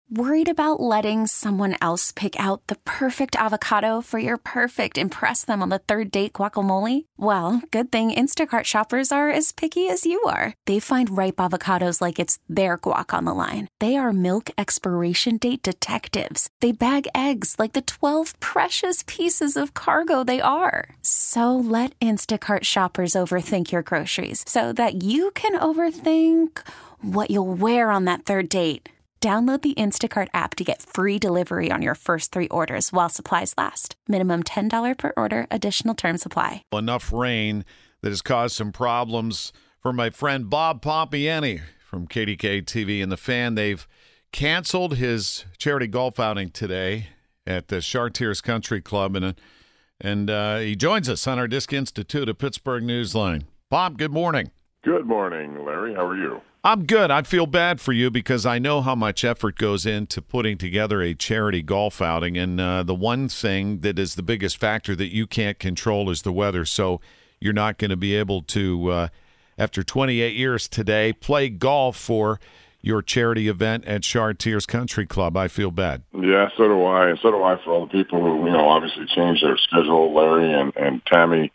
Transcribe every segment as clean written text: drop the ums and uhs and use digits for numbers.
Worried about letting someone else pick out the perfect avocado for your perfect impress them on the third date guacamole? Well, good thing Instacart shoppers are as picky as you are. They find ripe avocados like it's their guac on the line. They are milk expiration date detectives. They bag eggs like the 12 precious pieces of cargo they are. So let Instacart shoppers overthink your groceries so that you can overthink what you'll wear on that third date. Download the Instacart app to get free delivery on your first 3 orders while supplies last. Minimum $10 per order. Additional terms apply. Enough rain that has caused some problems for my friend Bob Pompiani from KDK TV and the Fan. They've canceled his charity golf outing today at the Chartiers Country Club, and he joins us on our Disc Institute of Pittsburgh Newsline. Bob, good morning. Good morning, Larry. How are you? I'm good. I feel bad for you because I know how much effort goes into putting together a charity golf outing, and the one thing that is the biggest factor that you can't control is the weather. So you're not going to be able to, after 28 years today, play golf for your charity event at Chartiers Country Club. I feel bad. Yeah, so do I. And so do I for all the people who, obviously changed their schedule, Larry and Tammy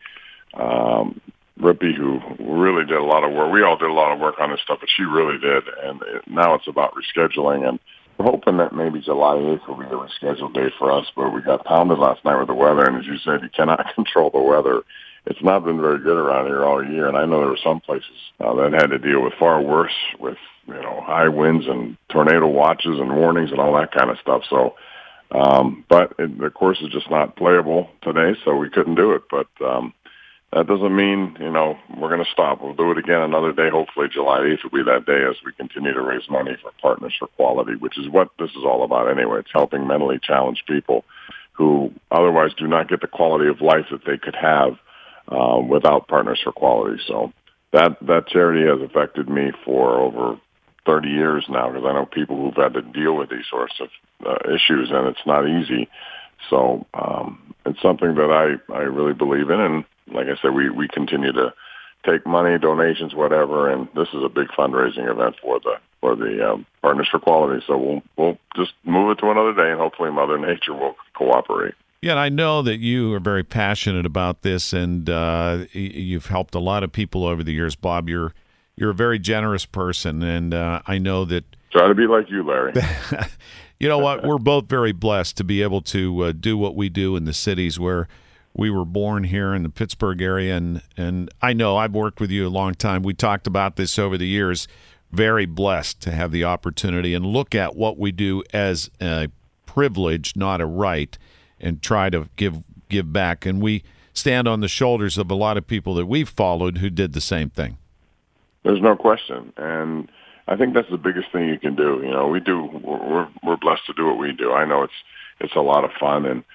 Rippey, who really did a lot of work. We all did a lot of work on this stuff, but she really did. And now it's about rescheduling. And we're hoping that maybe July 8th will be the rescheduled date for us. But we got pounded last night with the weather. And as you said, you cannot control the weather. It's not been very good around here all year. And I know there were some places that had to deal with far worse with, high winds and tornado watches and warnings and all that kind of stuff. So, but the course is just not playable today, so we couldn't do it. But that doesn't mean, we're going to stop. We'll do it again another day. Hopefully July 8th will be that day as we continue to raise money for Partners for Quality, which is what this is all about anyway. It's helping mentally challenged people who otherwise do not get the quality of life that they could have without Partners for Quality. So that charity has affected me for over 30 years now, because I know people who've had to deal with these sorts of issues, and it's not easy. So it's something that I really believe in, and like I said, we continue to take money, donations, whatever, and this is a big fundraising event for the Partners for Quality. So we'll just move it to another day, and hopefully Mother Nature will cooperate. Yeah, and I know that you are very passionate about this, and you've helped a lot of people over the years, Bob. You're a very generous person, and I know that. Try to be like you, Larry. You know what? We're both very blessed to be able to do what we do in the cities where we were born here in the Pittsburgh area, and I know I've worked with you a long time. We talked about this over the years. Very blessed to have the opportunity and look at what we do as a privilege, not a right, and try to give back. And we stand on the shoulders of a lot of people that we've followed who did the same thing. There's no question, and I think that's the biggest thing you can do. We're blessed to do what we do. I know it's a lot of fun, and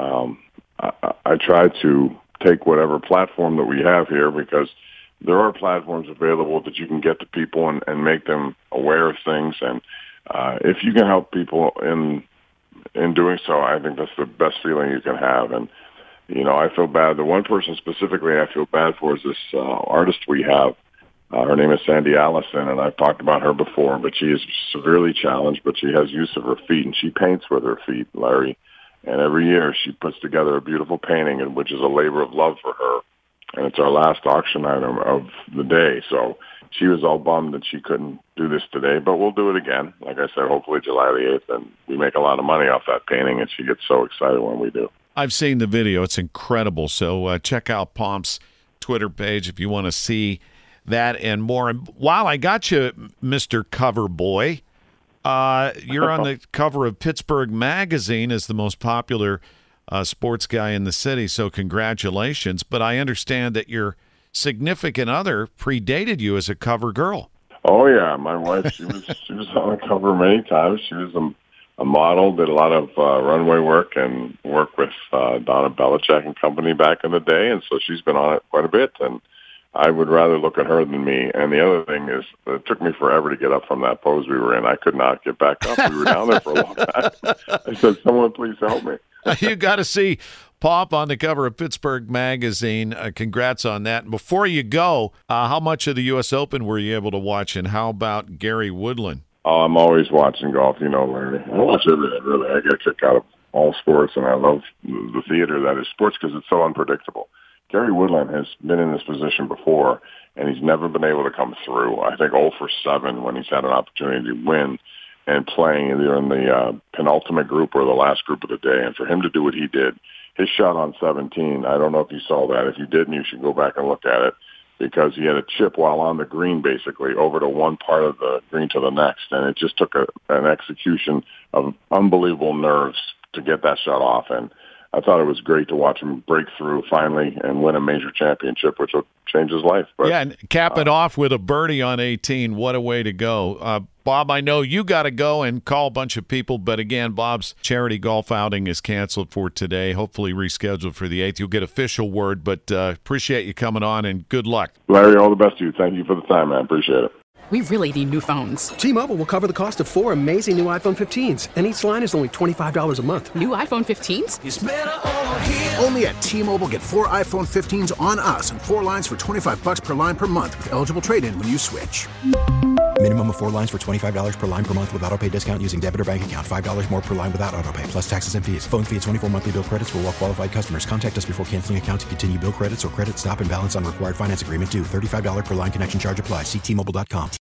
I try to take whatever platform that we have here, because there are platforms available that you can get to people and make them aware of things. And if you can help people in doing so, I think that's the best feeling you can have. And I feel bad. The one person specifically I feel bad for is this artist we have. Her name is Sandy Allison, and I've talked about her before, but she is severely challenged, but she has use of her feet, and she paints with her feet, Larry. And every year she puts together a beautiful painting, which is a labor of love for her. And it's our last auction item of the day. So she was all bummed that she couldn't do this today, but we'll do it again. Like I said, hopefully July the 8th, and we make a lot of money off that painting, and she gets so excited when we do. I've seen the video. It's incredible. So check out Pomp's Twitter page if you want to see that and more. And while I got you, Mr. Cover Boy, you're on the cover of Pittsburgh Magazine as the most popular sports guy in the city, so congratulations. But I understand that your significant other predated you as a cover girl. Oh, yeah. My wife, she was on the cover many times. She was a model, did a lot of runway work and worked with Donna Belichick and company back in the day, and so she's been on it quite a bit. And I would rather look at her than me. And the other thing is, it took me forever to get up from that pose we were in. I could not get back up. We were down there for a long time. I said, someone please help me. You got to see Pomp on the cover of Pittsburgh Magazine. Congrats on that. And before you go, how much of the U.S. Open were you able to watch, and how about Gary Woodland? Oh, I'm always watching golf, Larry. I watch everything, really. I get a kick out of all sports, and I love the theater that is sports because it's so unpredictable. Gary Woodland has been in this position before, and he's never been able to come through. I think 0 for 7 when he's had an opportunity to win and playing either in the penultimate group or the last group of the day. And for him to do what he did, his shot on 17, I don't know if you saw that. If you didn't, you should go back and look at it, because he had a chip while on the green, basically, over to one part of the green to the next. And it just took an execution of unbelievable nerves to get that shot off. And I thought it was great to watch him break through finally and win a major championship, which will change his life. But, yeah, and cap it off with a birdie on 18. What a way to go. Bob, I know you got to go and call a bunch of people, but again, Bob's charity golf outing is canceled for today, hopefully rescheduled for the 8th. You'll get official word, but appreciate you coming on, and good luck. Larry, all the best to you. Thank you for the time, man. Appreciate it. We really need new phones. T-Mobile will cover the cost of 4 amazing new iPhone 15s, and each line is only $25 a month. New iPhone 15s? It's better over here. Only at T-Mobile, get 4 iPhone 15s on us and 4 lines for $25 per line per month with eligible trade-in when you switch. Minimum of 4 lines for $25 per line per month with autopay discount using debit or bank account. $5 more per line without autopay, plus taxes and fees. Phone fee at 24 monthly bill credits for well-qualified customers. Contact us before canceling account to continue bill credits or credit stop and balance on required finance agreement due. $35 per line connection charge applies. See T-Mobile.com.